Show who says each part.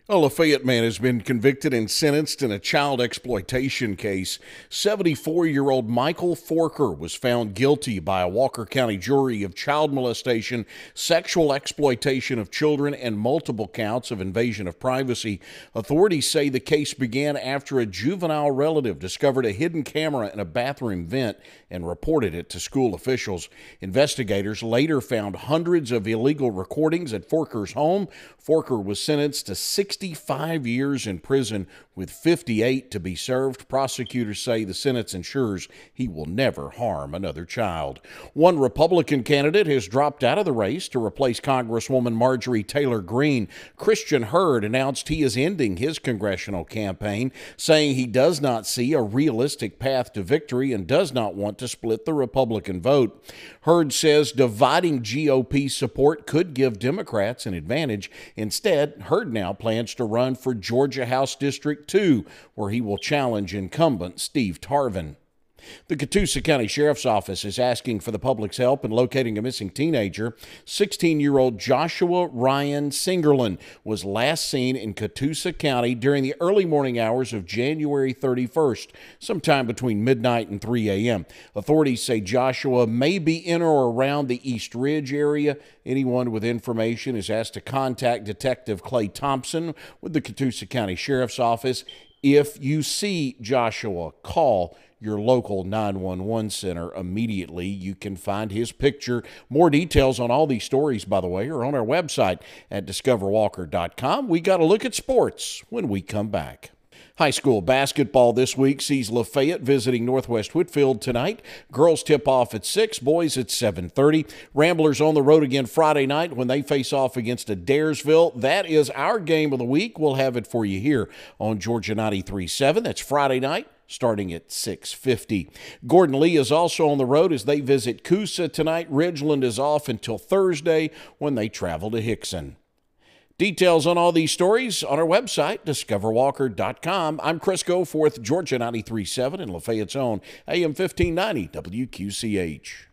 Speaker 1: A Lafayette man has been convicted and sentenced in a child exploitation case. 74-year-old Michael Forker was found guilty by a Walker County jury of child molestation, sexual exploitation of children, and multiple counts of invasion of privacy. Authorities say the case began after a juvenile relative discovered a hidden camera in a bathroom vent and reported it to school officials. Investigators later found hundreds of illegal recordings at Forker's home. Forker was sentenced to 65 years in prison with 58 to be served. Prosecutors say the sentence ensures he will never harm another child. One Republican candidate has dropped out of the race to replace Congresswoman Marjorie Taylor Greene. Christian Hurd announced he is ending his congressional campaign, saying he does not see a realistic path to victory and does not want to split the Republican vote. Hurd says dividing GOP support could give Democrats an advantage. Instead, Hurd now plans to run for Georgia House District 2, where he will challenge incumbent Steve Tarvin. The Catoosa County Sheriff's Office is asking for the public's help in locating a missing teenager. 16-year-old Joshua Ryan Singerland was last seen in Catoosa County during the early morning hours of January 31st, sometime between midnight and 3 a.m. Authorities say Joshua may be in or around the East Ridge area. Anyone with information is asked to contact Detective Clay Thompson with the Catoosa County Sheriff's Office. If you see Joshua, call your local 911 center immediately. You can find his picture. More details on all these stories, by the way, are on our website at discoverwalker.com. We got a look at sports when we come back. High school basketball this week sees Lafayette visiting Northwest Whitfield tonight. Girls tip off at 6, boys at 7:30. Ramblers on the road again Friday night when they face off against Adairsville. That is our game of the week. We'll have it for you here on Georgia 93.7. That's Friday night, starting at 6:50. Gordon Lee is also on the road as they visit Coosa tonight. Ridgeland is off until Thursday when they travel to Hickson. Details on all these stories on our website, discoverwalker.com. I'm Chris Goforth, Georgia 93.7 in Lafayette's own AM 1590 WQCH.